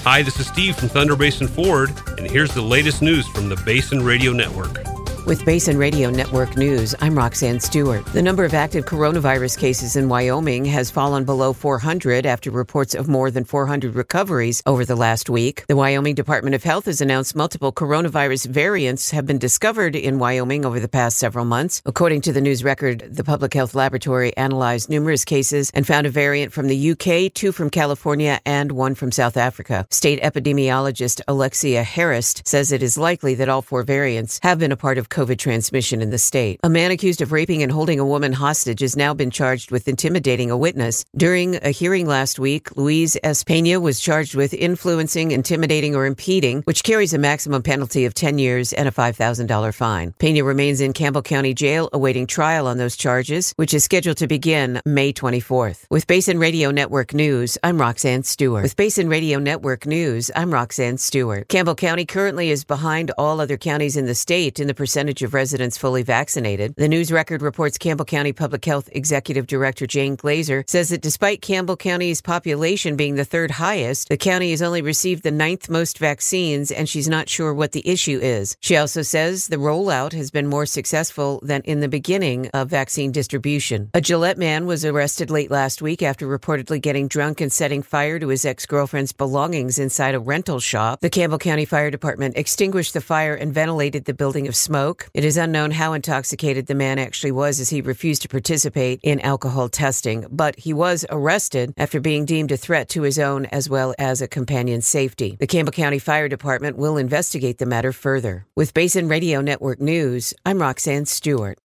Hi, this is Steve from Thunder Basin Ford, and here's the latest news from the Basin Radio Network. With Basin Radio Network News, I'm Roxanne Stewart. The number of active coronavirus cases in Wyoming has fallen below 400 after reports of more than 400 recoveries over the last week. The Wyoming Department of Health has announced multiple coronavirus variants have been discovered in Wyoming over the past several months. According to the news record, the Public Health Laboratory analyzed numerous cases and found a variant from the UK, 2 from California, and 1 from South Africa. State epidemiologist Alexia Harrist says it is likely that all 4 variants have been a part of COVID transmission in the state. A man accused of raping and holding a woman hostage has now been charged with intimidating a witness. During a hearing last week, Luis S. Pena was charged with influencing, intimidating, or impeding, which carries a maximum penalty of 10 years and a $5,000 fine. Pena remains in Campbell County Jail awaiting trial on those charges, which is scheduled to begin May 24th. With Basin Radio Network News, I'm Roxanne Stewart. With Basin Radio Network News, I'm Roxanne Stewart. Campbell County currently is behind all other counties in the state in the percentage of residents fully vaccinated. The news record reports Campbell County Public Health Executive Director Jane Glazer says that despite Campbell County's population being the 3rd highest, the county has only received the 9th most vaccines, and she's not sure what the issue is. She also says the rollout has been more successful than in the beginning of vaccine distribution. A Gillette man was arrested late last week after reportedly getting drunk and setting fire to his ex-girlfriend's belongings inside a rental shop. The Campbell County Fire Department extinguished the fire and ventilated the building of smoke. It is unknown how intoxicated the man actually was, as he refused to participate in alcohol testing, but he was arrested after being deemed a threat to his own as well as a companion's safety. The Campbell County Fire Department will investigate the matter further. With Basin Radio Network News, I'm Roxanne Stewart.